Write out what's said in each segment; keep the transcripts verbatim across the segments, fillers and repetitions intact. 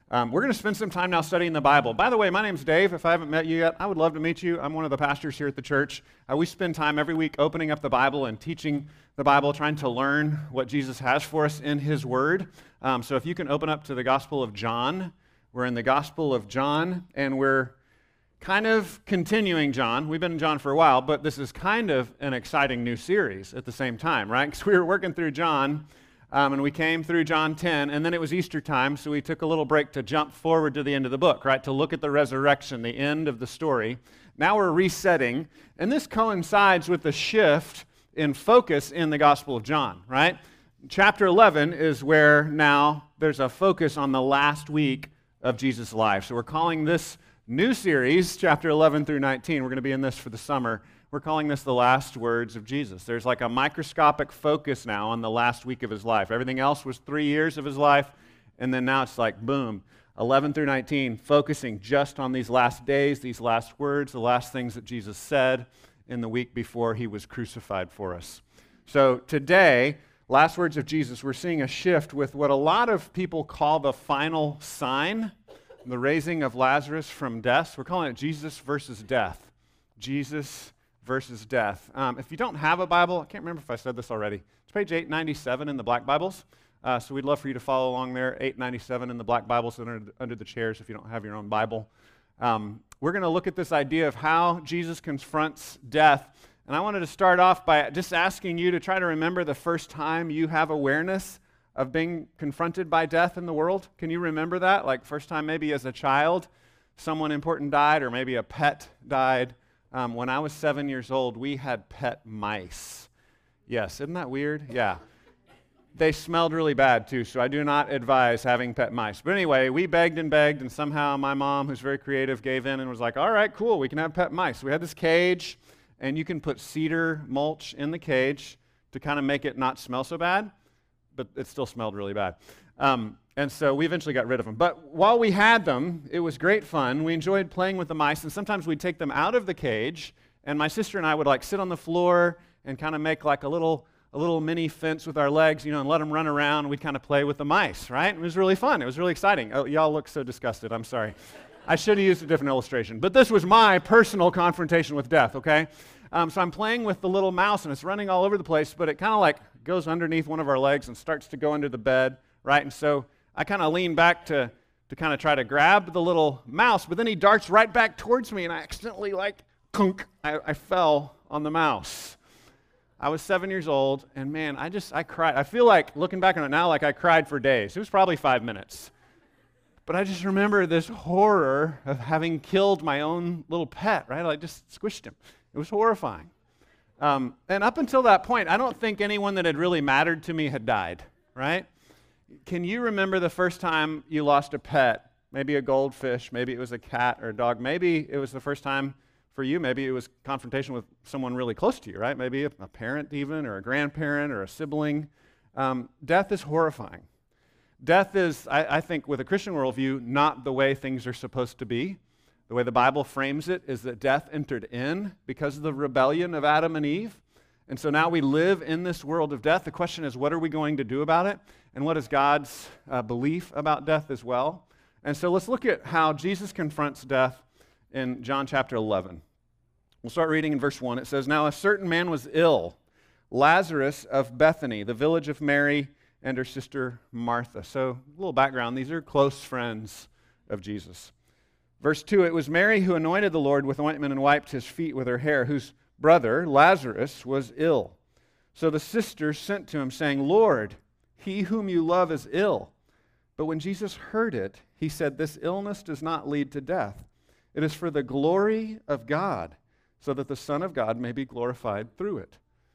Um, we're going to spend some time now studying the Bible. By the way, my name's Dave. If I haven't met you yet, I would love to meet you. I'm one of the pastors here at the church. Uh, we spend time every week opening up the Bible and teaching the Bible, trying to learn what Jesus has for us in His Word. Um, so if you can open up to the Gospel of John. We're in the Gospel of John, and we're kind of continuing John. We've been in John for a while, but this is kind of an exciting new series at the same time, right? Because we were working through John, um, and we came through John ten, and then it was Easter time, so we took a little break to jump forward to the end of the book, right? To look at the resurrection, the end of the story. Now we're resetting, and this coincides with the shift in focus in the Gospel of John, right? Chapter eleven is where now there's a focus on the last week of Jesus' life. So we're calling this new series, chapter eleven through nineteen, we're going to be in this for the summer, we're calling this the last words of Jesus. There's like a microscopic focus now on the last week of his life. Everything else was three years of his life, and then now it's like, boom, eleven through nineteen, focusing just on these last days, these last words, the last things that Jesus said in the week before he was crucified for us. So today, last words of Jesus, we're seeing a shift with what a lot of people call the final sign, the raising of Lazarus from death. We're calling it Jesus versus death. Jesus versus death. Um, if you don't have a Bible, I can't remember if I said this already, it's page eight ninety-seven in the black Bibles. Uh, so we'd love for you to follow along there, eight ninety-seven in the black Bibles under, under the chairs if you don't have your own Bible. Um, we're going to look at this idea of how Jesus confronts death. And I wanted to start off by just asking you to try to remember the first time you have awareness of being confronted by death in the world. Can you remember that? Like first time maybe as a child, someone important died, or maybe a pet died. Um, when I was seven years old, we had pet mice. Yes, isn't that weird? Yeah. They smelled really bad too, so I do not advise having pet mice. But anyway, we begged and begged, and somehow my mom, who's very creative, gave in and was like, all right, cool, we can have pet mice. We had this cage, and you can put cedar mulch in the cage to kind of make it not smell so bad, but it still smelled really bad. Um, and so we eventually got rid of them. But while we had them, it was great fun. We enjoyed playing with the mice, and sometimes we'd take them out of the cage, and my sister and I would like sit on the floor and kind of make like a little a little mini fence with our legs, you know, and let them run around, and we'd kind of play with the mice, right? It was really fun. It was really exciting. Oh, y'all look so disgusted. I'm sorry. I should have used a different illustration. But this was my personal confrontation with death, okay? Um, so I'm playing with the little mouse, and it's running all over the place, but it kind of like goes underneath one of our legs and starts to go under the bed, right? And so I kind of lean back to, to kind of try to grab the little mouse, but then he darts right back towards me, and I accidentally like, kunk, I, I fell on the mouse. I was seven years old, and man, I just, I cried. I feel like, looking back on it now, like I cried for days. It was probably five minutes. But I just remember this horror of having killed my own little pet, right? I just squished him. It was horrifying. Um, and up until that point, I don't think anyone that had really mattered to me had died, right? Can you remember the first time you lost a pet? Maybe a goldfish, maybe it was a cat or a dog. Maybe it was the first time for you, maybe it was confrontation with someone really close to you, right? Maybe a, a parent even, or a grandparent, or a sibling. Um, death is horrifying. Death is, I, I think, with a Christian worldview, not the way things are supposed to be. The way the Bible frames it is that death entered in because of the rebellion of Adam and Eve. And so now we live in this world of death. The question is, what are we going to do about it? And what is God's uh, belief about death as well? And so let's look at how Jesus confronts death in John chapter eleven. We'll start reading in verse one. It says, "Now a certain man was ill, Lazarus of Bethany, the village of Mary and her sister Martha." So a little background. These are close friends of Jesus. Verse two, "It was Mary who anointed the Lord with ointment and wiped his feet with her hair, whose brother, Lazarus, was ill. So the sisters sent to him, saying, 'Lord, he whom you love is ill.' But when Jesus heard it, he said, 'This illness does not lead to death. It is for the glory of God, so that the Son of God may be glorified through it.'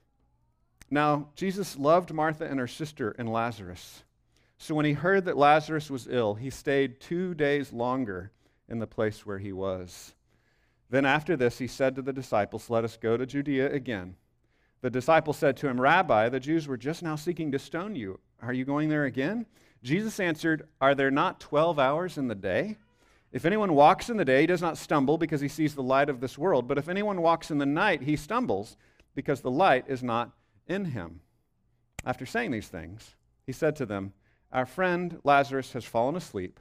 Now, Jesus loved Martha and her sister and Lazarus. So when he heard that Lazarus was ill, he stayed two days longer in the place where he was. Then after this, he said to the disciples, 'Let us go to Judea again.' The disciples said to him, 'Rabbi, the Jews were just now seeking to stone you. Are you going there again?' Jesus answered, 'Are there not twelve hours in the day? If anyone walks in the day, he does not stumble because he sees the light of this world. But if anyone walks in the night, he stumbles because the light is not in him.' After saying these things, he said to them, 'Our friend Lazarus has fallen asleep,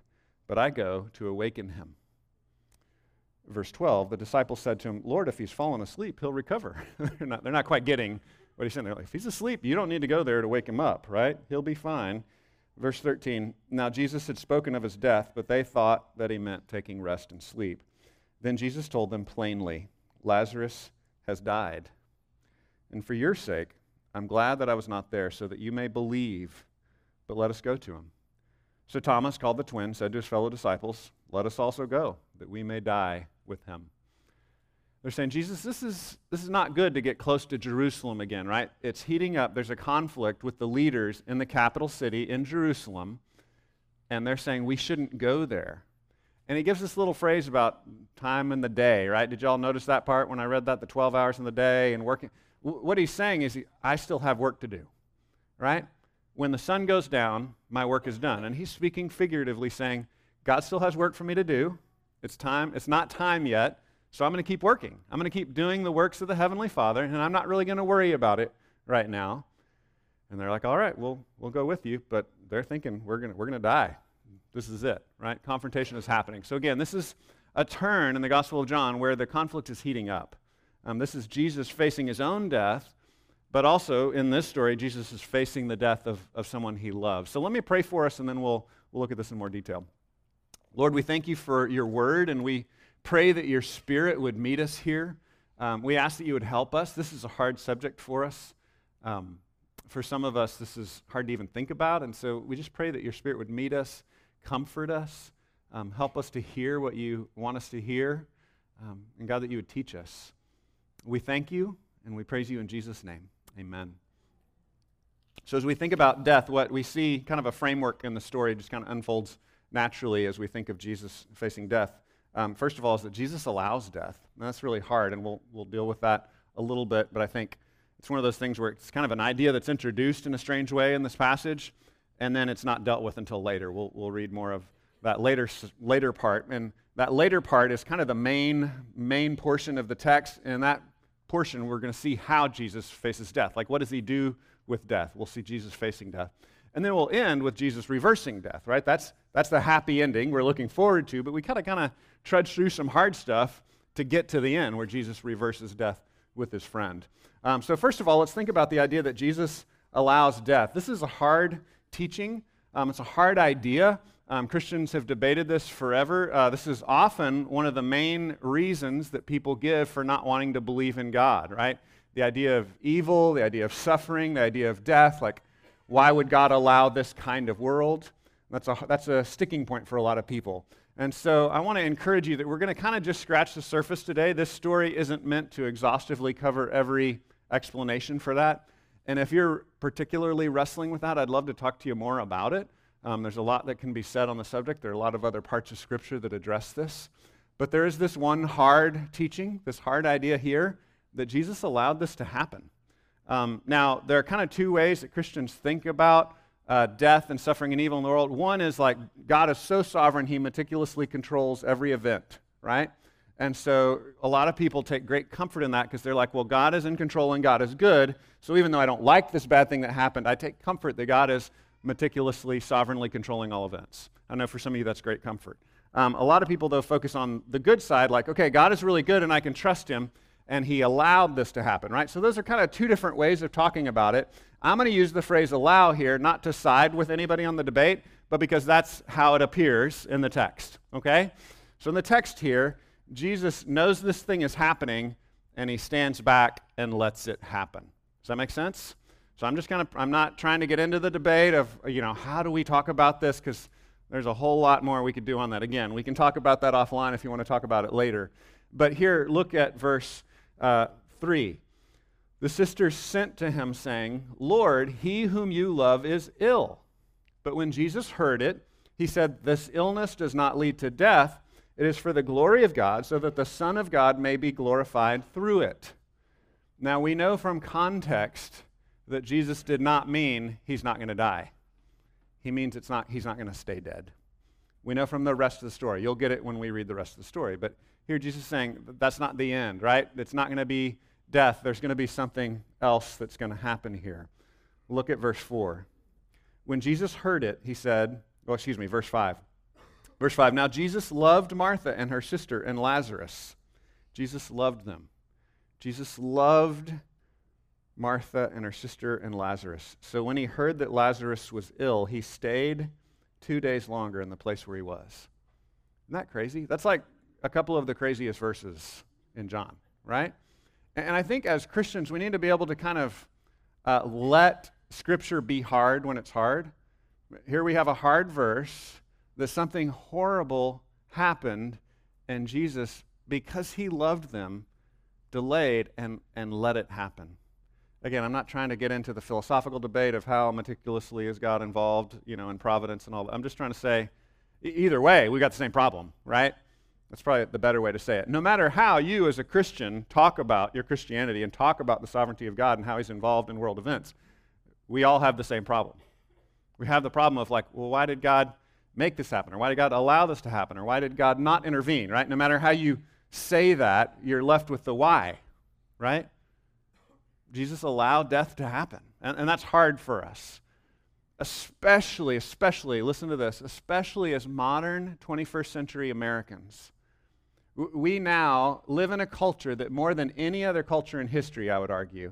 but I go to awaken him." Verse twelve, the disciples said to him, "Lord, if he's fallen asleep, he'll recover." they're, not, they're not quite getting what he's saying. They're like, if he's asleep, you don't need to go there to wake him up, right? He'll be fine. Verse thirteen, now Jesus had spoken of his death, but they thought that he meant taking rest and sleep. Then Jesus told them plainly, "Lazarus has died. And for your sake, I'm glad that I was not there, so that you may believe, but let us go to him." So Thomas, called the twin, said to his fellow disciples, "Let us also go, that we may die with him." They're saying, Jesus, this is, this is not good to get close to Jerusalem again, right? It's heating up. There's a conflict with the leaders in the capital city in Jerusalem, and they're saying we shouldn't go there. And he gives this little phrase about time in the day, right? Did y'all notice that part when I read that, the twelve hours in the day and working? W- what he's saying is, he, I still have work to do, right? When the sun goes down, my work is done. And he's speaking figuratively, saying, God still has work for me to do. It's time. It's not time yet, so I'm going to keep working. I'm going to keep doing the works of the Heavenly Father, and I'm not really going to worry about it right now. And they're like, all right, we'll, we'll go with you, but they're thinking we're going we're going to die. This is it, right? Confrontation is happening. So again, this is a turn in the Gospel of John where the conflict is heating up. Um, this is Jesus facing his own death, but also in this story, Jesus is facing the death of, of someone he loves. So let me pray for us, and then we'll, we'll look at this in more detail. Lord, we thank you for your word, and we pray that your Spirit would meet us here. Um, we ask that you would help us. This is a hard subject for us. Um, for some of us, this is hard to even think about, and so we just pray that your Spirit would meet us, comfort us, um, help us to hear what you want us to hear, um, and God, that you would teach us. We thank you, and we praise you in Jesus' name. Amen. So as we think about death, what we see, kind of a framework in the story just kind of unfolds naturally as we think of Jesus facing death. Um, first of all, is that Jesus allows death. And that's really hard, and we'll, we'll deal with that a little bit, but I think it's one of those things where it's kind of an idea that's introduced in a strange way in this passage, and then it's not dealt with until later. We'll, we'll read more of that later, later part, and that later part is kind of the main, main portion of the text, and that portion we're going to see how Jesus faces death. Like, what does he do with death? We'll see Jesus facing death. And then we'll end with Jesus reversing death, right? That's that's the happy ending we're looking forward to, but we kind of kind of trudge through some hard stuff to get to the end where Jesus reverses death with his friend. Um, so first of all, let's think about the idea that Jesus allows death. This is a hard teaching. Um, it's a hard idea. Um, Christians have debated this forever. Uh, this is often one of the main reasons that people give for not wanting to believe in God, right? The idea of evil, the idea of suffering, the idea of death, like, why would God allow this kind of world? That's a, that's a sticking point for a lot of people. And so I want to encourage you that we're going to kind of just scratch the surface today. This story isn't meant to exhaustively cover every explanation for that. And if you're particularly wrestling with that, I'd love to talk to you more about it. Um, there's a lot that can be said on the subject. There are a lot of other parts of Scripture that address this. But there is this one hard teaching, this hard idea here, that Jesus allowed this to happen. Um, now, there are kind of two ways that Christians think about uh, death and suffering and evil in the world. One is like, God is so sovereign, he meticulously controls every event, right? And so a lot of people take great comfort in that because they're like, well, God is in control and God is good, so even though I don't like this bad thing that happened, I take comfort that God is meticulously, sovereignly controlling all events. I know for some of you that's great comfort. Um, a lot of people, though, focus on the good side, like, okay, God is really good and I can trust him, and he allowed this to happen, right? So those are kind of two different ways of talking about it. I'm going to use the phrase allow here, not to side with anybody on the debate, but because that's how it appears in the text, okay? So in the text here, Jesus knows this thing is happening, and he stands back and lets it happen. Does that make sense? So I'm just kind of, I'm not trying to get into the debate of, you know, how do we talk about this, because there's a whole lot more we could do on that. Again, we can talk about that offline if you want to talk about it later. But here, look at verse uh, three. The sisters sent to him saying, Lord, he whom you love is ill. But when Jesus heard it, he said, this illness does not lead to death. It is for the glory of God, so that the Son of God may be glorified through it. Now we know from context that Jesus did not mean he's not going to die. He means it's not, he's not going to stay dead. We know from the rest of the story. You'll get it when we read the rest of the story. But here Jesus is saying that's not the end, right? It's not going to be death. There's going to be something else that's going to happen here. Look at verse four. When Jesus heard it, he said, well, excuse me, verse five. Verse five, now Jesus loved Martha and her sister and Lazarus. Jesus loved them. Jesus loved Martha and her sister and Lazarus. So when he heard that Lazarus was ill, he stayed two days longer in the place where he was. Isn't that crazy? That's like a couple of the craziest verses in John, right? And I think as Christians, we need to be able to kind of uh, let Scripture be hard when it's hard. Here we have a hard verse that something horrible happened, and Jesus, because he loved them, delayed and, and let it happen. Again, I'm not trying to get into the philosophical debate of how meticulously is God involved, you know, in providence and all that. I'm just trying to say, e- either way, we got the same problem, right? That's probably the better way to say it. No matter how you as a Christian talk about your Christianity and talk about the sovereignty of God and how he's involved in world events, we all have the same problem. We have the problem of like, well, why did God make this happen? Or why did God allow this to happen? Or why did God not intervene, right? No matter how you say that, you're left with the why, right? Jesus allowed death to happen. And, and that's hard for us. Especially, especially, listen to this, especially as modern twenty-first century Americans. W- we now live in a culture that more than any other culture in history, I would argue,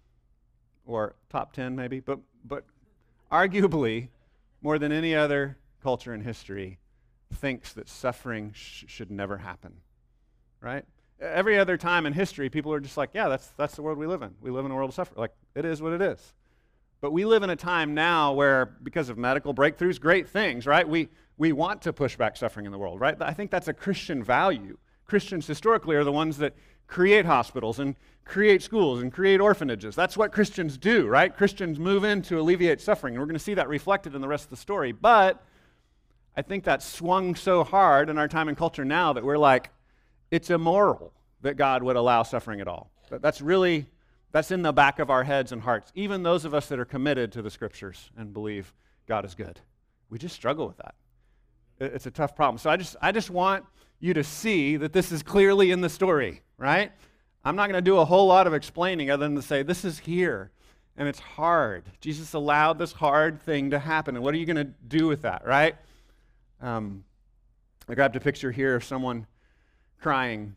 or top ten maybe, but, but arguably more than any other culture in history, thinks that suffering sh- should never happen, right? Every other time in history, people are just like, yeah, that's that's the world we live in. We live in a world of suffering. Like, it is what it is. But we live in a time now where, because of medical breakthroughs, great things, right? We we want to push back suffering in the world, right? I think that's a Christian value. Christians historically are the ones that create hospitals and create schools and create orphanages. That's what Christians do, right? Christians move in to alleviate suffering, and we're going to see that reflected in the rest of the story. But I think that's swung so hard in our time and culture now that we're like, it's immoral that God would allow suffering at all. That's really, that's in the back of our heads and hearts, even those of us that are committed to the Scriptures and believe God is good. We just struggle with that. It's a tough problem. So I just, I just want you to see that this is clearly in the story, right? I'm not going to do a whole lot of explaining other than to say this is here, and it's hard. Jesus allowed this hard thing to happen, and what are you going to do with that, right? Um, I grabbed a picture here of someone crying.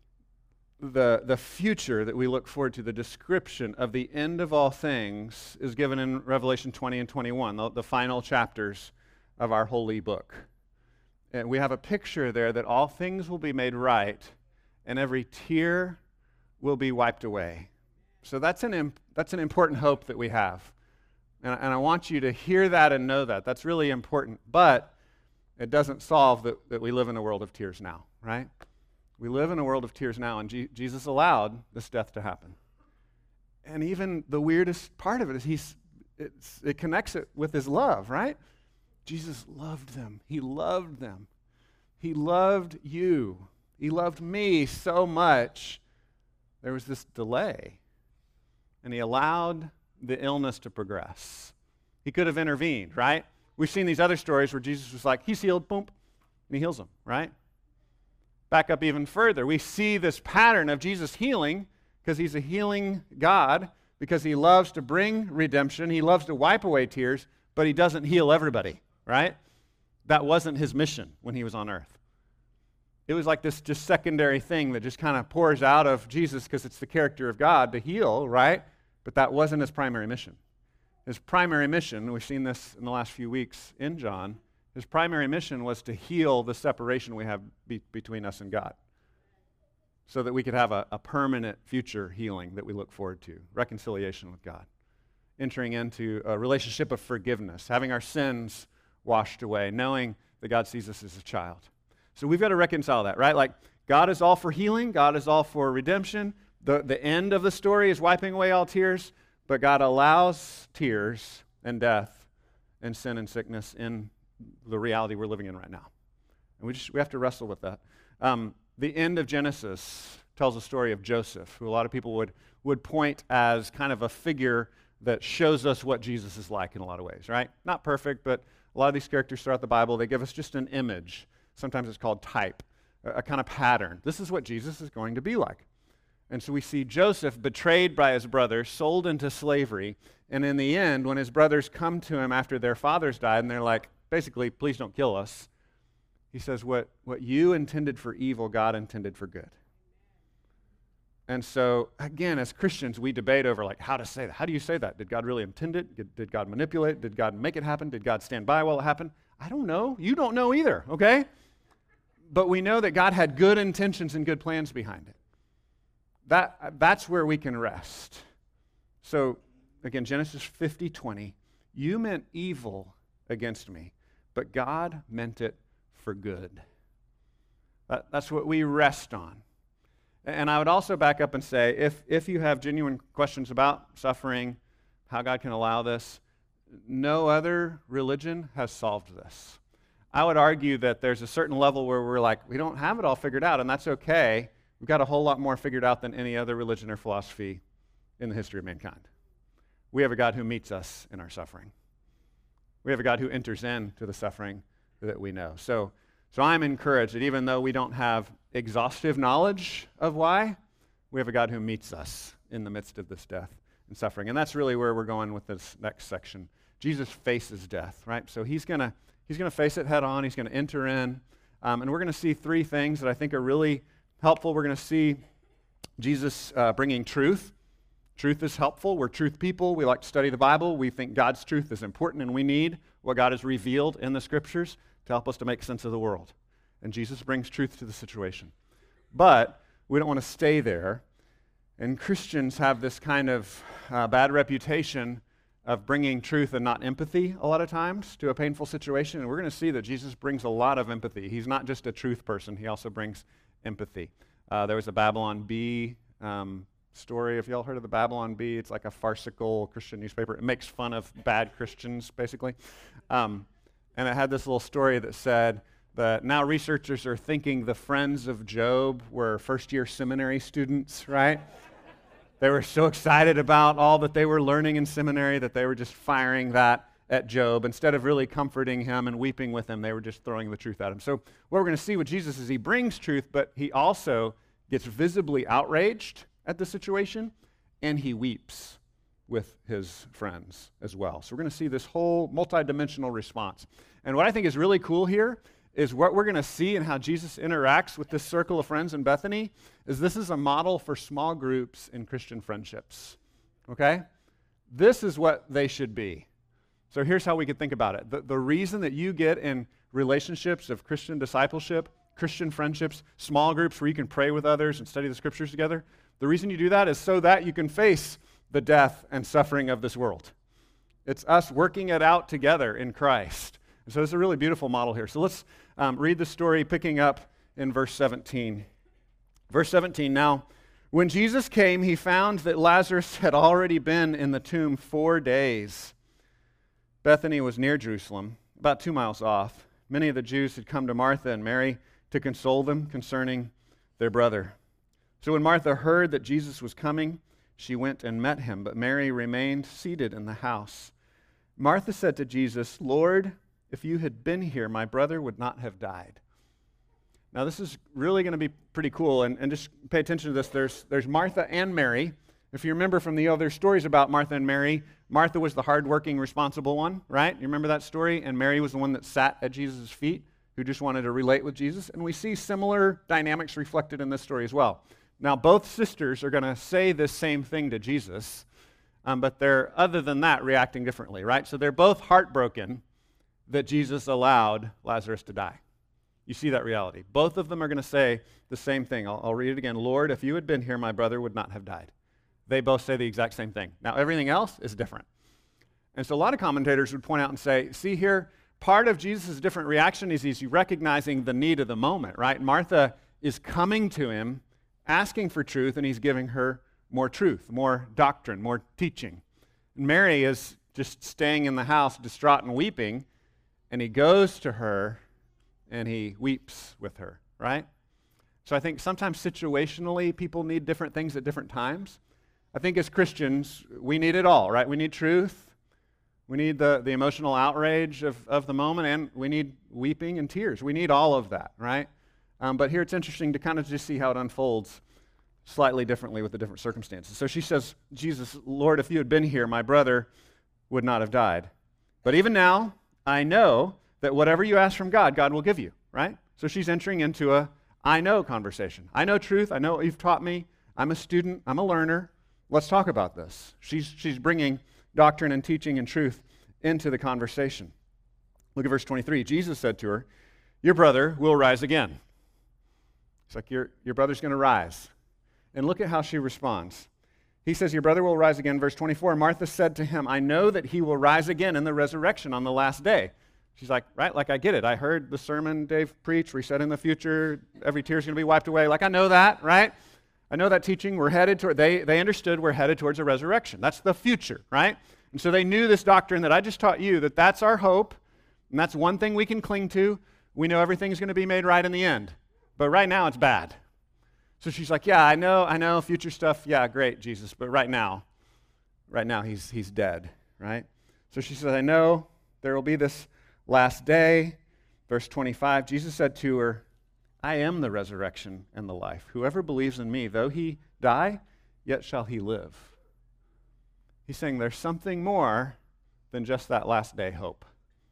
The, the future that we look forward to, the description of the end of all things, is given in Revelation twenty and twenty-one, the, the final chapters of our holy book. And we have a picture there that all things will be made right, and every tear will be wiped away. So that's an, imp, that's an important hope that we have. And, and I want you to hear that and know that. That's really important. But it doesn't solve that, that we live in a world of tears now, right? We live in a world of tears now, and G- Jesus allowed this death to happen. And even the weirdest part of it is he's, it's, it connects it with his love, right? Jesus loved them. He loved them. He loved you. He loved me so much. There was this delay, and he allowed the illness to progress. He could have intervened, right? We've seen these other stories where Jesus was like, he's healed, boom, and he heals them, right? Back up even further, we see this pattern of Jesus healing because he's a healing God, because he loves to bring redemption. He loves to wipe away tears, but he doesn't heal everybody, right? That wasn't his mission when he was on earth. It was like this just secondary thing that just kind of pours out of Jesus because it's the character of God to heal, right? But that wasn't his primary mission. His primary mission, we've seen this in the last few weeks in John, his primary mission was to heal the separation we have be- between us and God, so that we could have a, a permanent future healing that we look forward to, reconciliation with God, entering into a relationship of forgiveness, having our sins washed away, knowing that God sees us as a child. So we've got to reconcile that, right? Like, God is all for healing, God is all for redemption. The, the end of the story is wiping away all tears, but God allows tears and death and sin and sickness in the reality we're living in right now. And we just we have to wrestle with that. Um, the end of Genesis tells a story of Joseph, who a lot of people would, would point as kind of a figure that shows us what Jesus is like in a lot of ways, right? Not perfect, but a lot of these characters throughout the Bible, they give us just an image. Sometimes it's called type, a, a kind of pattern. This is what Jesus is going to be like. And so we see Joseph betrayed by his brothers, sold into slavery, and in the end, when his brothers come to him after their fathers died, and they're like, basically, please don't kill us, He says, what, what you intended for evil, God intended for good. And so, again, as Christians, we debate over like how to say that. How do you say that? Did God really intend it? Did, did God manipulate? Did God make it happen? Did God stand by while it happened? I don't know. You don't know either, okay? But we know that God had good intentions and good plans behind it. That, that's where we can rest. So, again, Genesis fifty twenty, you meant evil against me, but God meant it for good. That, that's what we rest on. And I would also back up and say, if, if you have genuine questions about suffering, how God can allow this, no other religion has solved this. I would argue that there's a certain level where we're like, we don't have it all figured out, and that's okay. We've got a whole lot more figured out than any other religion or philosophy in the history of mankind. We have a God who meets us in our suffering. We have a God who enters into the suffering that we know. So, so I'm encouraged that even though we don't have exhaustive knowledge of why, we have a God who meets us in the midst of this death and suffering. And that's really where we're going with this next section. Jesus faces death, right? So he's going to he's going to face it head on. He's going to enter in. Um, and we're going to see three things that I think are really helpful. We're going to see Jesus uh, bringing truth. Truth is helpful. We're truth people. We like to study the Bible. We think God's truth is important, and we need what God has revealed in the Scriptures to help us to make sense of the world. And Jesus brings truth to the situation. But we don't want to stay there. And Christians have this kind of uh, bad reputation of bringing truth and not empathy a lot of times to a painful situation. And we're going to see that Jesus brings a lot of empathy. He's not just a truth person. He also brings empathy. Uh, there was a Babylon Bee um, story. If y'all heard of the Babylon Bee, it's like a farcical Christian newspaper. It makes fun of bad Christians, basically. Um, and it had this little story that said that now researchers are thinking the friends of Job were first-year seminary students, right? They were so excited about all that they were learning in seminary that they were just firing that at Job. Instead of really comforting him and weeping with him, they were just throwing the truth at him. So what we're going to see with Jesus is he brings truth, but he also gets visibly outraged at the situation, and he weeps with his friends as well. So we're going to see this whole multidimensional response. And what I think is really cool here is what we're going to see and how Jesus interacts with this circle of friends in Bethany is this is a model for small groups in Christian friendships, okay? This is what they should be. So here's how we could think about it. The, the reason that you get in relationships of Christian discipleship, Christian friendships, small groups where you can pray with others and study the Scriptures together, the reason you do that is so that you can face the death and suffering of this world. It's us working it out together in Christ. And so it's a really beautiful model here. So let's um, read the story picking up in verse seventeen. Verse seventeen, now, when Jesus came, he found that Lazarus had already been in the tomb four days. Bethany was near Jerusalem, about two miles off. Many of the Jews had come to Martha and Mary to console them concerning their brother. So when Martha heard that Jesus was coming, she went and met him, but Mary remained seated in the house. Martha said to Jesus, Lord, if you had been here, my brother would not have died. Now this is really going to be pretty cool, and, and just pay attention to this. There's, there's Martha and Mary. If you remember from the other stories about Martha and Mary, Martha was the hardworking, responsible one, right? You remember that story? And Mary was the one that sat at Jesus' feet, who just wanted to relate with Jesus. And we see similar dynamics reflected in this story as well. Now, both sisters are going to say this same thing to Jesus, um, but they're, other than that, reacting differently, right? So they're both heartbroken that Jesus allowed Lazarus to die. You see that reality. Both of them are going to say the same thing. I'll, I'll read it again. Lord, if you had been here, my brother would not have died. They both say the exact same thing. Now, everything else is different. And so a lot of commentators would point out and say, see here, part of Jesus' different reaction is he's recognizing the need of the moment, right? Martha is coming to him, asking for truth, and he's giving her more truth, more doctrine, more teaching. And Mary is just staying in the house, distraught and weeping, and he goes to her and he weeps with her, right? So I think sometimes situationally people need different things at different times. I think as Christians, we need it all, right? We need truth. We need the, the emotional outrage of, of the moment, and we need weeping and tears. We need all of that, right? Um, but here it's interesting to kind of just see how it unfolds slightly differently with the different circumstances. So she says, Jesus, Lord, if you had been here, my brother would not have died. But even now, I know that whatever you ask from God, God will give you, right? So she's entering into a I know conversation. I know truth. I know what you've taught me. I'm a student. I'm a learner. Let's talk about this. She's, she's bringing doctrine and teaching and truth into the conversation. Look at verse twenty-three. Jesus said to her, your brother will rise again. It's like, your, your brother's going to rise. And look at how she responds. He says, your brother will rise again. Verse twenty-four, Martha said to him, I know that he will rise again in the resurrection on the last day. She's like, right, like I get it. I heard the sermon Dave preached where he said in the future, every tear's going to be wiped away. Like I know that, right? I know that teaching. We're headed toward, they, they understood we're headed towards a resurrection. That's the future, right? And so they knew this doctrine that I just taught you, that that's our hope, and that's one thing we can cling to. We know everything's going to be made right in the end. But right now it's bad. So she's like, yeah, I know, I know, future stuff, yeah, great, Jesus, but right now, right now he's he's dead, right? So she says, I know there will be this last day. Verse twenty-five, Jesus said to her, I am the resurrection and the life. Whoever believes in me, though he die, yet shall he live. He's saying there's something more than just that last day hope.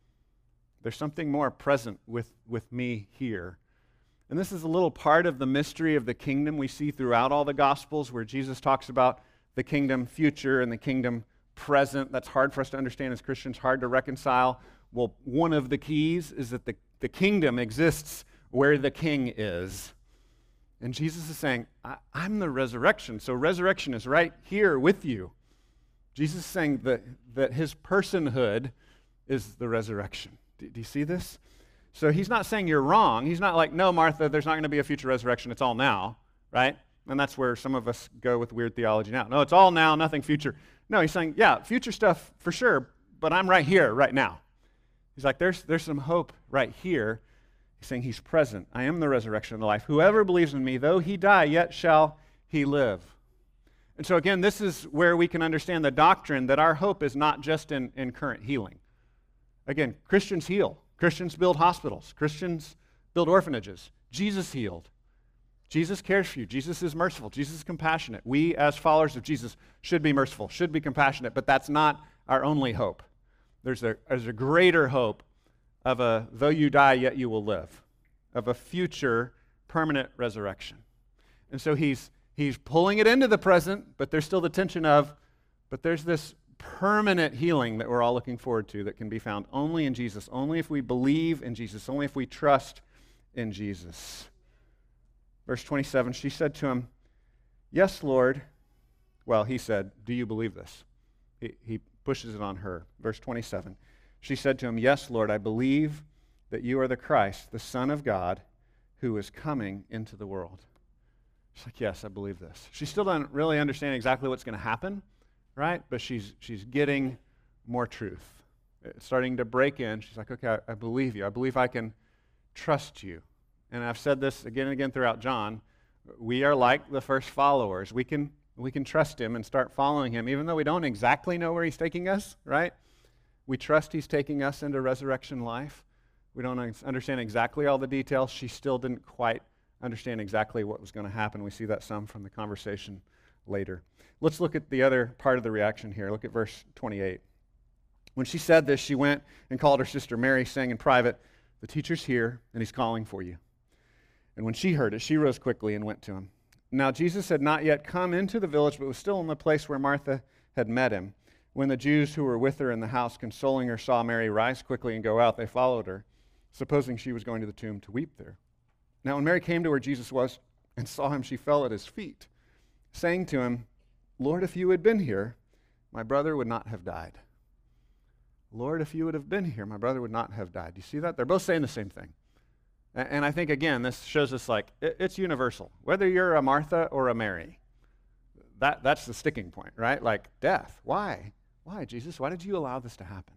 There's something more present with, with me here. And this is a little part of the mystery of the kingdom we see throughout all the Gospels where Jesus talks about the kingdom future and the kingdom present. That's hard for us to understand as Christians, hard to reconcile. Well, one of the keys is that the, the kingdom exists where the king is. And Jesus is saying, I, I'm the resurrection. So resurrection is right here with you. Jesus is saying that, that his personhood is the resurrection. Do, do you see this? So he's not saying you're wrong. He's not like, no, Martha, there's not going to be a future resurrection. It's all now, right? And that's where some of us go with weird theology now. No, it's all now, nothing future. No, he's saying, yeah, future stuff for sure, but I'm right here, right now. He's like, there's, there's some hope right here. He's saying he's present. I am the resurrection and the life. Whoever believes in me, though he die, yet shall he live. And so again, this is where we can understand the doctrine that our hope is not just in, in current healing. Again, Christians heal. Christians build hospitals. Christians build orphanages. Jesus healed. Jesus cares for you. Jesus is merciful. Jesus is compassionate. We, as followers of Jesus, should be merciful, should be compassionate, but that's not our only hope. There's a, there's a greater hope of a, though you die, yet you will live, of a future permanent resurrection. And so he's, he's pulling it into the present, but there's still the tension of, but there's this permanent healing that we're all looking forward to that can be found only in Jesus, only if we believe in Jesus, only if we trust in Jesus. Verse twenty-seven, she said to him, yes, Lord. Well, he said, do you believe this? He, he pushes it on her. Verse twenty-seven, she said to him, yes, Lord, I believe that you are the Christ, the Son of God, who is coming into the world. She's like, yes, I believe this. She still doesn't really understand exactly what's going to happen, right? But she's she's getting more truth. It's starting to break in. She's like, okay, I, I believe you. I believe I can trust you. And I've said this again and again throughout John. We are like the first followers. We can we can trust him and start following him, even though we don't exactly know where he's taking us, right? We trust he's taking us into resurrection life. We don't understand exactly all the details. She still didn't quite understand exactly what was going to happen. We see that some from the conversation later. Let's look at the other part of the reaction here. Look at verse twenty-eight. When she said this, she went and called her sister Mary, saying in private, the teacher's here, and he's calling for you. And when she heard it, she rose quickly and went to him. Now Jesus had not yet come into the village, but was still in the place where Martha had met him. When the Jews who were with her in the house, consoling her, saw Mary rise quickly and go out, they followed her, supposing she was going to the tomb to weep there. Now when Mary came to where Jesus was and saw him, she fell at his feet, saying to him, Lord, if you had been here, my brother would not have died. Lord, if you would have been here, my brother would not have died. Do you see that? They're both saying the same thing. And I think, again, this shows us like it's universal. Whether you're a Martha or a Mary, that, that's the sticking point, right? Like death. Why? Why, Jesus? Why did you allow this to happen?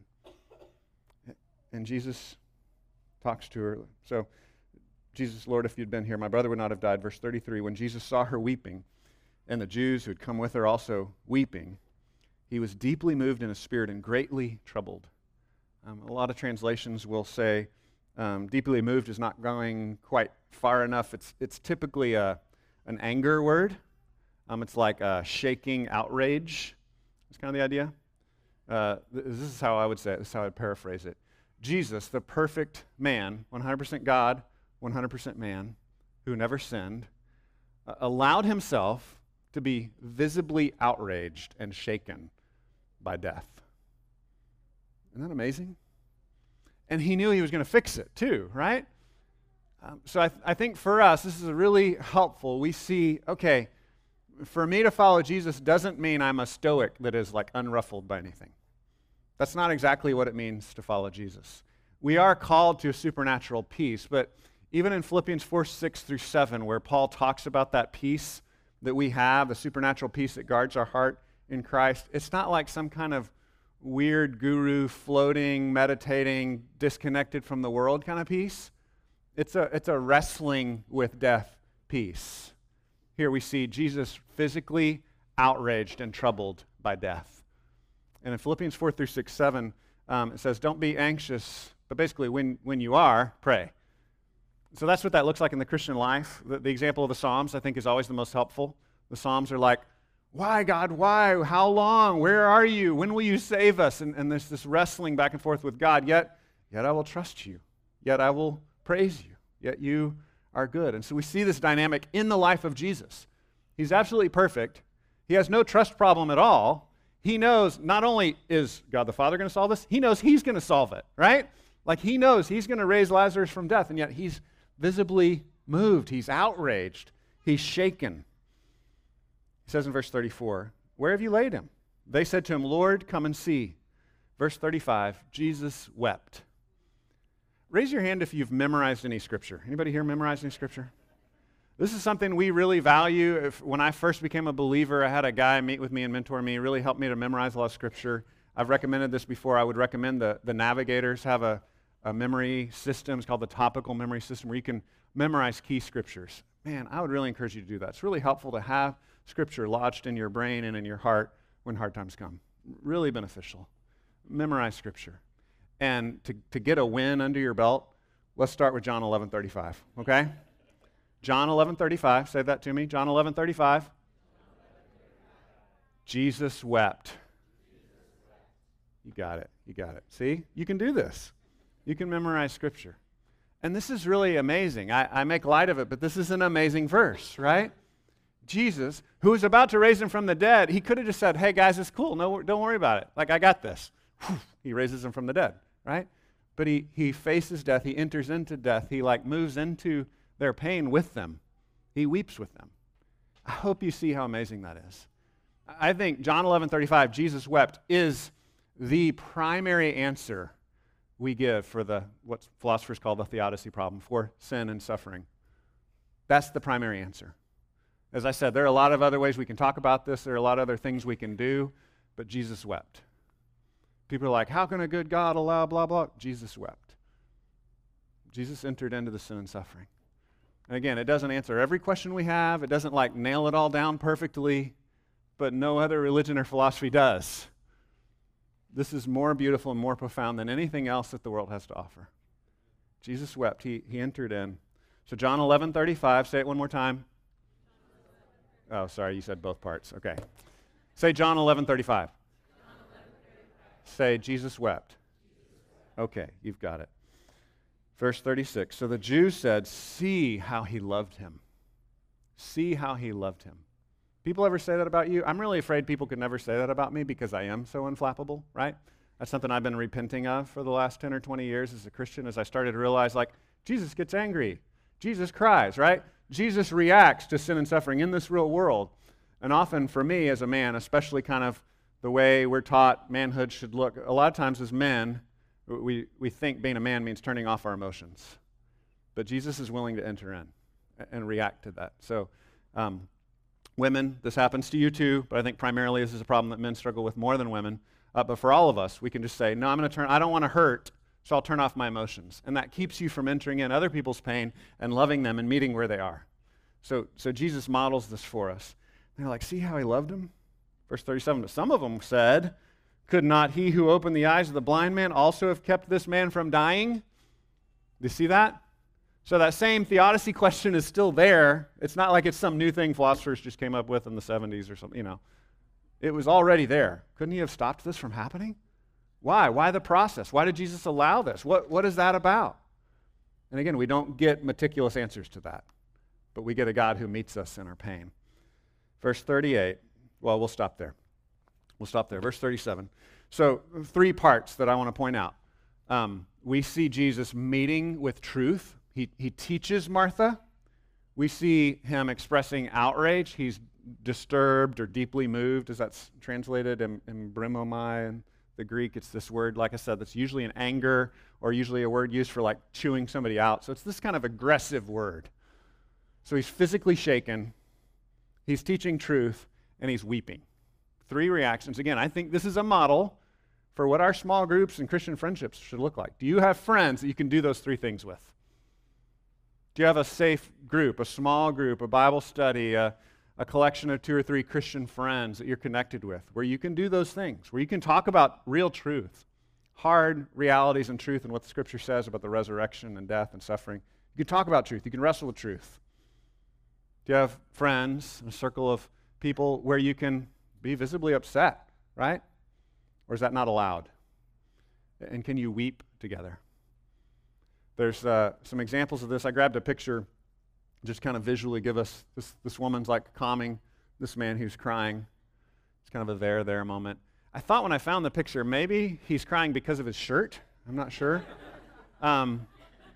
And Jesus talks to her. So, Jesus, Lord, if you'd been here, my brother would not have died. Verse thirty-three, when Jesus saw her weeping, and the Jews who had come with her also weeping, he was deeply moved in his spirit and greatly troubled. Um, a lot of translations will say, Um, deeply moved is not going quite far enough. It's it's typically a, an anger word. Um, it's like a shaking outrage. That's kind of the idea. Uh, th- this is how I would say it. This is how I'd paraphrase it. Jesus, the perfect man, one hundred percent God, one hundred percent man, who never sinned, uh, allowed himself to be visibly outraged and shaken by death. Isn't that amazing? And he knew he was going to fix it too, right? Um, so I, th- I think for us, this is really helpful. We see, okay, for me to follow Jesus doesn't mean I'm a stoic that is like unruffled by anything. That's not exactly what it means to follow Jesus. We are called to a supernatural peace, but even in Philippians four, six through seven, where Paul talks about that peace that we have, the supernatural peace that guards our heart in Christ, it's not like some kind of weird guru floating, meditating, disconnected from the world kind of peace. It's a, it's a wrestling with death peace. Here we see Jesus physically outraged and troubled by death. And in Philippians four through six, seven, um, it says, don't be anxious, but basically when, when you are, pray. So that's what that looks like in the Christian life. The, the example of the Psalms, I think, is always the most helpful. The Psalms are like, why, God, why? How long? Where are you? When will you save us? And, and there's this wrestling back and forth with God, yet, yet I will trust you. Yet I will praise you. Yet you are good. And so we see this dynamic in the life of Jesus. He's absolutely perfect. He has no trust problem at all. He knows not only is God the Father going to solve this, he knows he's going to solve it, right? Like he knows he's going to raise Lazarus from death, and yet he's visibly moved. He's outraged. He's shaken. He says in verse thirty-four, where have you laid him? They said to him, Lord, come and see. Verse thirty-five, Jesus wept. Raise your hand if you've memorized any scripture. Anybody here memorized any scripture? This is something we really value. If, when I first became a believer, I had a guy meet with me and mentor me. He really helped me to memorize a lot of scripture. I've recommended this before. I would recommend the, the Navigators have a, a memory system. It's called the Topical Memory System, where you can memorize key scriptures. Man, I would really encourage you to do that. It's really helpful to have scripture lodged in your brain and in your heart when hard times come. Really beneficial. Memorize scripture. And to, to get a win under your belt, let's start with John eleven thirty-five, okay? John eleven thirty-five, say that to me. John eleven thirty-five. Jesus wept. You got it. You got it. See? You can do this. You can memorize scripture. And this is really amazing. I, I make light of it, but this is an amazing verse, right? Jesus, who was about to raise him from the dead, he could have just said, hey, guys, it's cool. No, don't worry about it. Like, I got this. He raises him from the dead, right? But he, he faces death. He enters into death. He, like, moves into their pain with them. He weeps with them. I hope you see how amazing that is. I think John eleven thirty-five, Jesus wept, is the primary answer we give for the what philosophers call the theodicy problem, for sin and suffering. That's the primary answer. As I said, there are a lot of other ways we can talk about this. There are a lot of other things we can do, but Jesus wept. People are like, how can a good God allow blah, blah? Jesus wept. Jesus entered into the sin and suffering. And again, it doesn't answer every question we have. It doesn't like nail it all down perfectly, but no other religion or philosophy does. This is more beautiful and more profound than anything else that the world has to offer. Jesus wept. He, he entered in. So John eleven thirty-five, say it one more time. Oh, sorry, you said both parts. Okay. Say John eleven thirty-five. Say, Jesus wept. Okay, you've got it. Verse thirty-six, so the Jews said, see how he loved him. See how he loved him. People ever say that about you? I'm really afraid people could never say that about me because I am so unflappable, right? That's something I've been repenting of for the last ten or twenty years as a Christian, as I started to realize, like, Jesus gets angry. Jesus cries, right? Jesus reacts to sin and suffering in this real world. And often for me as a man, especially kind of the way we're taught manhood should look, a lot of times as men, we, we think being a man means turning off our emotions. But Jesus is willing to enter in and react to that. So um, women, this happens to you too, but I think primarily this is a problem that men struggle with more than women. Uh, but for all of us, we can just say, no, I'm going to turn, I don't want to hurt, so I'll turn off my emotions. And that keeps you from entering in other people's pain and loving them and meeting where they are. So, so Jesus models this for us. And they're like, see how he loved him? Verse thirty-seven, but some of them said, could not he who opened the eyes of the blind man also have kept this man from dying? Do you see that? So that same theodicy question is still there. It's not like it's some new thing philosophers just came up with in the seventies or something, you know. It was already there. Couldn't he have stopped this from happening? Why? Why the process? Why did Jesus allow this? What, what is that about? And again, we don't get meticulous answers to that, but we get a God who meets us in our pain. Verse thirty-eight, well, we'll stop there. We'll stop there. Verse thirty-seven. So three parts that I want to point out. Um, we see Jesus meeting with truth. He, he teaches Martha. We see him expressing outrage. He's disturbed or deeply moved, as that's translated in, in brimomai in the Greek. It's this word, like I said, that's usually an anger or usually a word used for like chewing somebody out. So it's this kind of aggressive word. So he's physically shaken, he's teaching truth, and he's weeping. Three reactions. Again, I think this is a model for what our small groups and Christian friendships should look like. Do you have friends that you can do those three things with? Do you have a safe group, a small group, a Bible study, a, a collection of two or three Christian friends that you're connected with, where you can do those things, where you can talk about real truth, hard realities and truth and what the Scripture says about the resurrection and death and suffering? You can talk about truth. You can wrestle with truth. Do you have friends, a circle of people where you can be visibly upset, right? Or is that not allowed? And can you weep together? There's uh, some examples of this. I grabbed a picture, just kind of visually give us, this, this woman's like calming this man who's crying. It's kind of a there, there moment. I thought when I found the picture, maybe he's crying because of his shirt. I'm not sure. Um,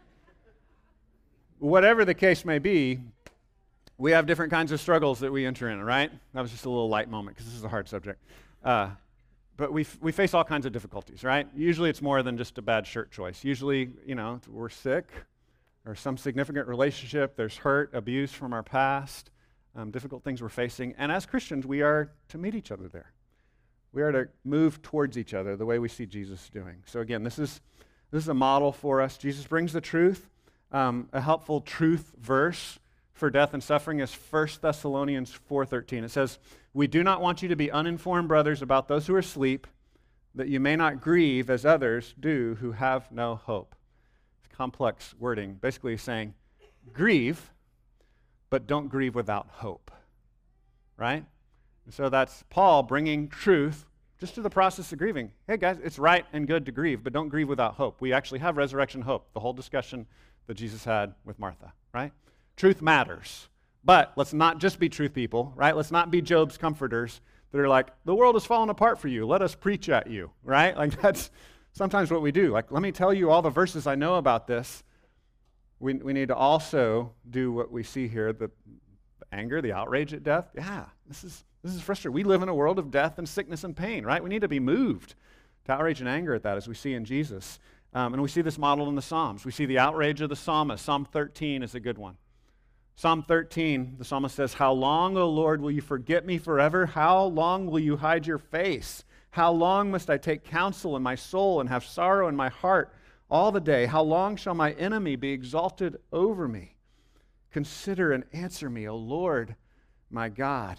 whatever the case may be, we have different kinds of struggles that we enter in, right? That was just a little light moment because this is a hard subject. Uh, but we f- we face all kinds of difficulties, right? Usually it's more than just a bad shirt choice. Usually, you know, we're sick or some significant relationship. There's hurt, abuse from our past, um, difficult things we're facing. And as Christians, we are to meet each other there. We are to move towards each other the way we see Jesus doing. So again, this is this is a model for us. Jesus brings the truth. Um, a helpful truth verse for death and suffering is First Thessalonians four thirteen. It says, "We do not want you to be uninformed, brothers, about those who are asleep, that you may not grieve as others do who have no hope." It's complex wording, basically saying, grieve, but don't grieve without hope, right? And so that's Paul bringing truth just to the process of grieving. Hey guys, it's right and good to grieve, but don't grieve without hope. We actually have resurrection hope, the whole discussion that Jesus had with Martha, right? Truth matters, but let's not just be truth people, right? Let's not be Job's comforters that are like, the world is falling apart for you. Let us preach at you, right? Like that's sometimes what we do. Like, let me tell you all the verses I know about this. We, we need to also do what we see here, the, the anger, the outrage at death. Yeah, this is this is frustrating. We live in a world of death and sickness and pain, right? We need to be moved to outrage and anger at that as we see in Jesus. Um, and we see this modeled in the Psalms. We see the outrage of the psalmist. Psalm thirteen is a good one. Psalm thirteen, the psalmist says, "How long, O Lord, will you forget me forever? How long will you hide your face? How long must I take counsel in my soul and have sorrow in my heart all the day? How long shall my enemy be exalted over me? Consider and answer me, O Lord, my God.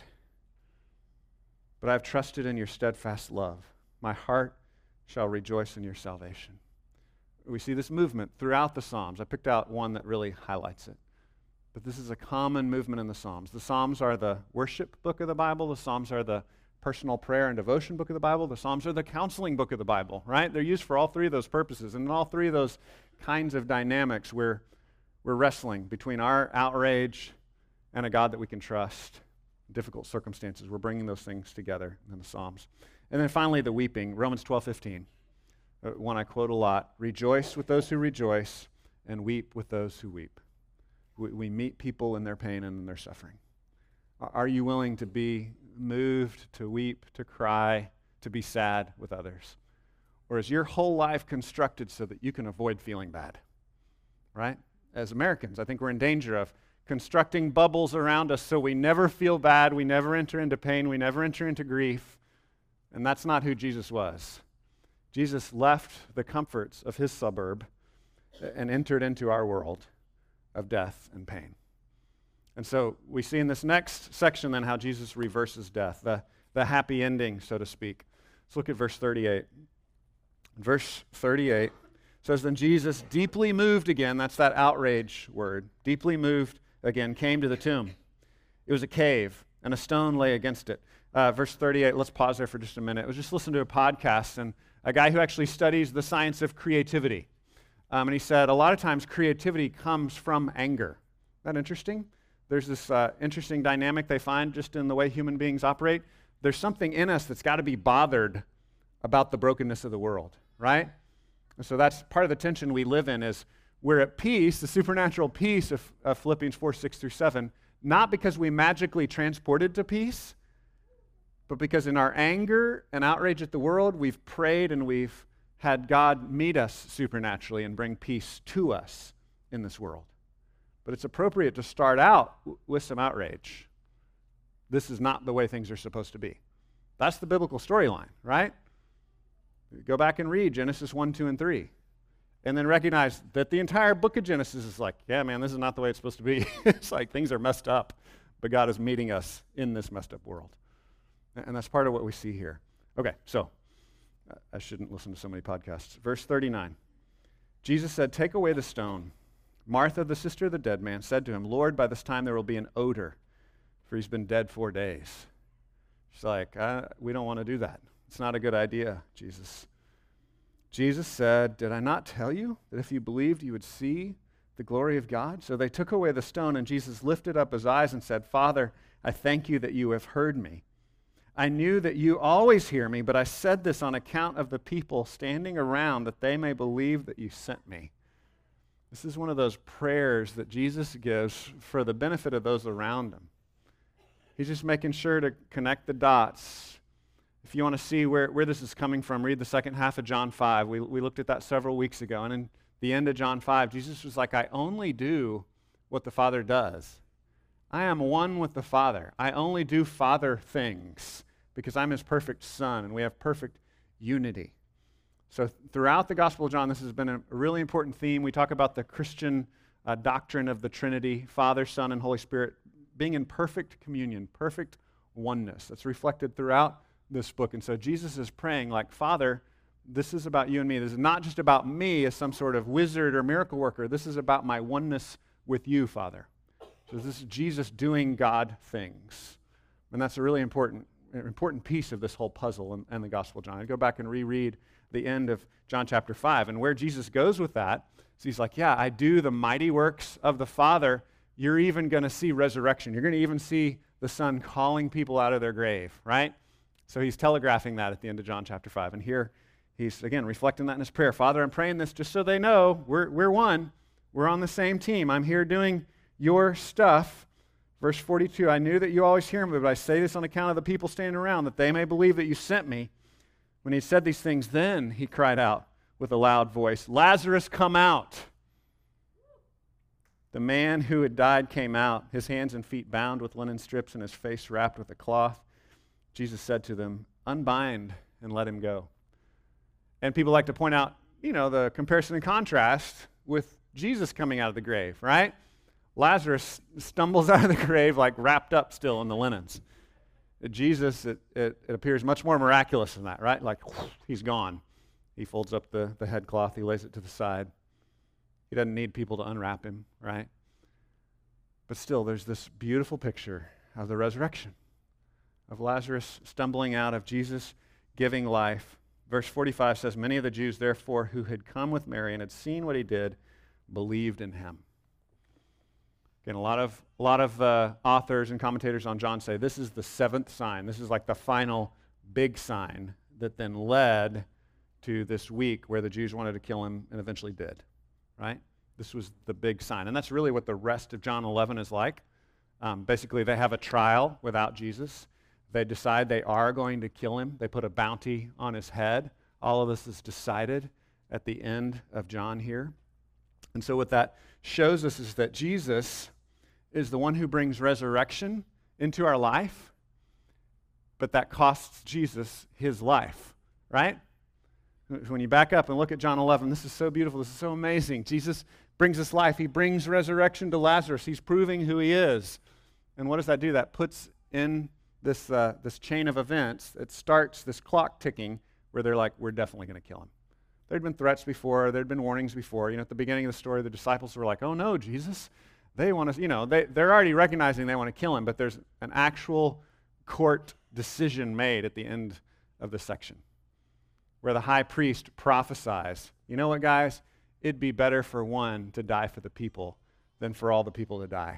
But I have trusted in your steadfast love. My heart shall rejoice in your salvation." We see this movement throughout the Psalms. I picked out one that really highlights it. But this is a common movement in the Psalms. The Psalms are the worship book of the Bible. The Psalms are the personal prayer and devotion book of the Bible. The Psalms are the counseling book of the Bible, right? They're used for all three of those purposes. And in all three of those kinds of dynamics, we're, we're wrestling between our outrage and a God that we can trust. Difficult circumstances. We're bringing those things together in the Psalms. And then finally, the weeping. Romans twelve fifteen. One I quote a lot. "Rejoice with those who rejoice and weep with those who weep." We, we meet people in their pain and in their suffering. Are you willing to be moved, to weep, to cry, to be sad with others? Or is your whole life constructed so that you can avoid feeling bad? Right? As Americans, I think we're in danger of constructing bubbles around us so we never feel bad, we never enter into pain, we never enter into grief. And that's not who Jesus was. Jesus left the comforts of his suburb and entered into our world of death and pain. And so we see in this next section then how Jesus reverses death, the, the happy ending, so to speak. Let's look at verse thirty-eight. Verse thirty-eight says, "Then Jesus, deeply moved again," that's that outrage word, deeply moved again, came to the tomb. It was a cave, and a stone lay against it. Uh, verse thirty-eight, let's pause there for just a minute. I was just listening to a podcast, and a guy who actually studies the science of creativity Um, and he said, a lot of times creativity comes from anger. Isn't that interesting? There's this uh, interesting dynamic they find just in the way human beings operate. There's something in us that's got to be bothered about the brokenness of the world, right? And so that's part of the tension we live in is we're at peace, the supernatural peace of, of Philippians four, six through seven, not because we magically transported to peace, but because in our anger and outrage at the world, we've prayed and we've had God meet us supernaturally and bring peace to us in this world. But it's appropriate to start out w- with some outrage. This is not the way things are supposed to be. That's the biblical storyline, right? Go back and read Genesis one, two, and three. And then recognize that the entire book of Genesis is like, yeah, man, this is not the way it's supposed to be. It's like things are messed up, but God is meeting us in this messed up world. And that's part of what we see here. Okay, so I shouldn't listen to so many podcasts. Verse thirty-nine. Jesus said, take away the stone. Martha, the sister of the dead man, said to him, Lord, by this time there will be an odor, for he's been dead four days. She's like, uh, we don't want to do that. It's not a good idea, Jesus. Jesus said, did I not tell you that if you believed you would see the glory of God? So they took away the stone, and Jesus lifted up his eyes and said, Father, I thank you that you have heard me. I knew that you always hear me, but I said this on account of the people standing around, that they may believe that you sent me. This is one of those prayers that Jesus gives for the benefit of those around him. He's just making sure to connect the dots. If you want to see where, where this is coming from, read the second half of John five. We, we looked at that several weeks ago. And in the end of John five, Jesus was like, I only do what the Father does. I am one with the Father. I only do Father things because I'm his perfect Son, and we have perfect unity. So throughout the Gospel of John, this has been a really important theme. We talk about the Christian uh, doctrine of the Trinity, Father, Son, and Holy Spirit, being in perfect communion, perfect oneness. That's reflected throughout this book. And so Jesus is praying like, Father, this is about you and me. This is not just about me as some sort of wizard or miracle worker. This is about my oneness with you, Father. So this is Jesus doing God things. And that's a really important, important piece of this whole puzzle in, in the Gospel of John. I'd go back and reread the end of John chapter five. And where Jesus goes with that, so he's like, yeah, I do the mighty works of the Father. You're even going to see resurrection. You're going to even see the Son calling people out of their grave, right? So he's telegraphing that at the end of John chapter five. And here he's, again, reflecting that in his prayer. Father, I'm praying this just so they know we're, we're one. We're on the same team. I'm here doing your stuff. Verse forty-two, I knew that you always hear me, but I say this on account of the people standing around, that they may believe that you sent me. When he said these things, then he cried out with a loud voice, Lazarus, come out. The man who had died came out, his hands and feet bound with linen strips and his face wrapped with a cloth. Jesus said to them, unbind and let him go. And people like to point out, you know, the comparison and contrast with Jesus coming out of the grave, right? Lazarus stumbles out of the grave like wrapped up still in the linens. Jesus, it, it, it appears much more miraculous than that, right? Like, whoosh, he's gone. He folds up the, the headcloth, he lays it to the side. He doesn't need people to unwrap him, right? But still, there's this beautiful picture of the resurrection, of Lazarus stumbling out, of Jesus giving life. Verse forty-five says, many of the Jews, therefore, who had come with Mary and had seen what he did, believed in him. Again, a lot of, a lot of uh, authors and commentators on John say this is the seventh sign. This is like the final big sign that then led to this week where the Jews wanted to kill him and eventually did, right? This was the big sign. And that's really what the rest of John eleven is like. Um, basically, they have a trial without Jesus. They decide they are going to kill him. They put a bounty on his head. All of this is decided at the end of John here. And so what that shows us is that Jesus is the one who brings resurrection into our life, but that costs Jesus his life, right? When you back up and look at John eleven, this is so beautiful, this is so amazing. Jesus brings us life. He brings resurrection to Lazarus. He's proving who he is. And what does that do? That puts in this, uh, this chain of events, it starts this clock ticking where they're like, we're definitely going to kill him. There'd been threats before. There'd been warnings before. You know, at the beginning of the story, the disciples were like, oh no, Jesus, they want to, you know, they, they're already recognizing they want to kill him, but there's an actual court decision made at the end of the section where the high priest prophesies, you know what, guys? it'd be better for one to die for the people than for all the people to die.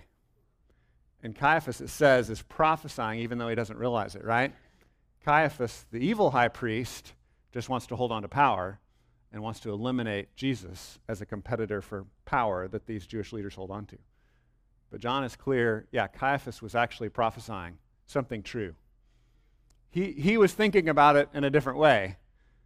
And Caiaphas, it says, is prophesying even though he doesn't realize it, right? Caiaphas, the evil high priest, just wants to hold on to power and wants to eliminate Jesus as a competitor for power that these Jewish leaders hold on to. But John is clear, yeah, Caiaphas was actually prophesying something true. He, he was thinking about it in a different way.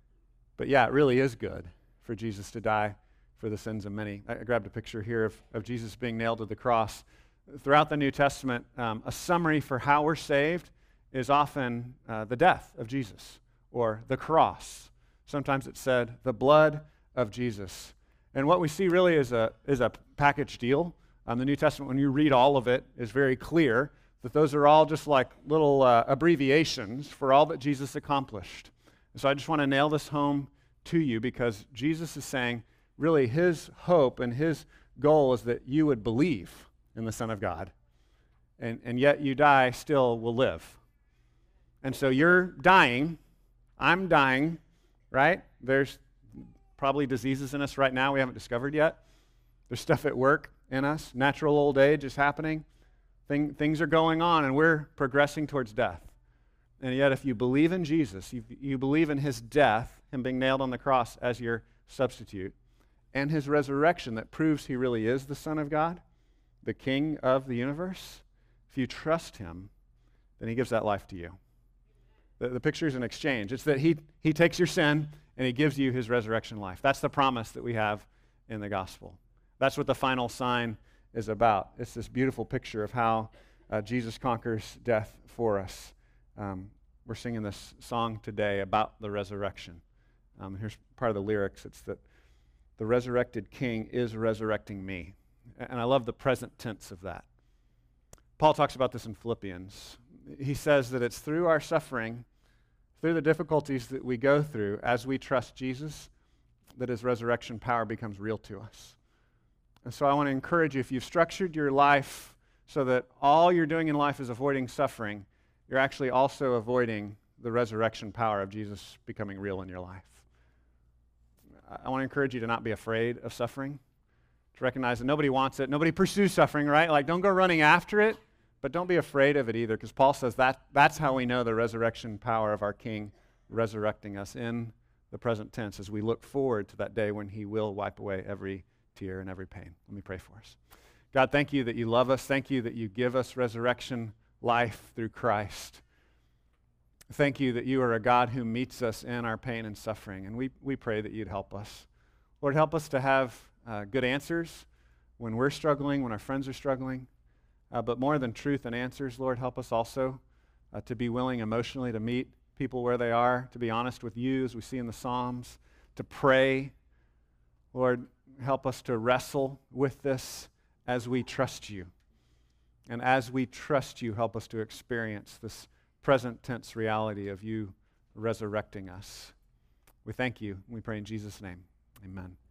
But yeah, it really is good for Jesus to die for the sins of many. I grabbed a picture here of, of Jesus being nailed to the cross. Throughout the New Testament, um, a summary for how we're saved is often uh, the death of Jesus or the cross. Sometimes it's said the blood of Jesus. And what we see really is a, is a package deal. Um, the New Testament, when you read all of it, is very clear that those are all just like little uh, abbreviations for all that Jesus accomplished. And so I just want to nail this home to you because Jesus is saying really his hope and his goal is that you would believe in the Son of God, and, and yet you die still will live. And so you're dying, I'm dying, right? There's probably diseases in us right now we haven't discovered yet. There's stuff at work in us. Natural old age is happening. Thing, things are going on, and we're progressing towards death. And yet if you believe in Jesus, you, you believe in his death, him being nailed on the cross as your substitute, and his resurrection that proves he really is the Son of God, the King of the universe, if you trust him, then he gives that life to you. The, the picture is an exchange. It's that he, he takes your sin and he gives you his resurrection life. That's the promise that we have in the gospel. That's what the final sign is about. It's this beautiful picture of how uh, Jesus conquers death for us. Um, we're singing this song today about the resurrection. Um, here's part of the lyrics. It's that the resurrected King is resurrecting me. And I love the present tense of that. Paul talks about this in Philippians. He says that it's through our suffering, through the difficulties that we go through as we trust Jesus, that his resurrection power becomes real to us. And so I want to encourage you, if you've structured your life so that all you're doing in life is avoiding suffering, you're actually also avoiding the resurrection power of Jesus becoming real in your life. I want to encourage you to not be afraid of suffering, to recognize that nobody wants it. Nobody pursues suffering, right? Like, don't go running after it, but don't be afraid of it either, because Paul says that that's how we know the resurrection power of our King resurrecting us in the present tense as we look forward to that day when he will wipe away every tear and every pain. Let me pray for us. God, thank you that you love us. Thank you that you give us resurrection life through Christ. Thank you that you are a God who meets us in our pain and suffering, and we, we pray that you'd help us. Lord, help us to have uh, good answers when we're struggling, when our friends are struggling, uh, but more than truth and answers, Lord, help us also uh, to be willing emotionally to meet people where they are, to be honest with you, as we see in the Psalms, to pray. Lord, help us to wrestle with this as we trust you. And as we trust you, help us to experience this present tense reality of you resurrecting us. We thank you. We pray in Jesus' name. Amen.